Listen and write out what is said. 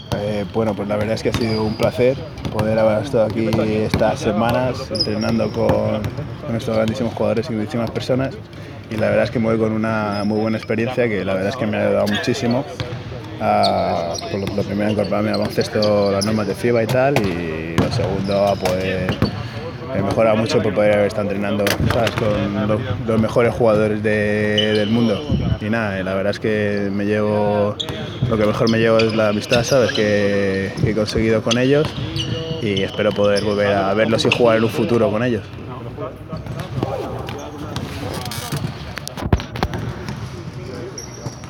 Bueno, pues la verdad es que ha sido un placer poder haber estado aquí estas semanas entrenando con estos grandísimos jugadores y grandísimas personas, y la verdad es que me voy con una muy buena experiencia que la verdad es que me ha ayudado muchísimo por lo primero a incorporarme al baloncesto, las normas de FIBA y tal, y lo segundo a poder he mejorado mucho por poder haber estado entrenando, ¿sabes?, con los mejores jugadores del mundo. Y nada, la verdad es que lo que mejor me llevo es la amistad, ¿sabes?, que he conseguido con ellos, y espero poder volver a verlos y jugar en un futuro con ellos.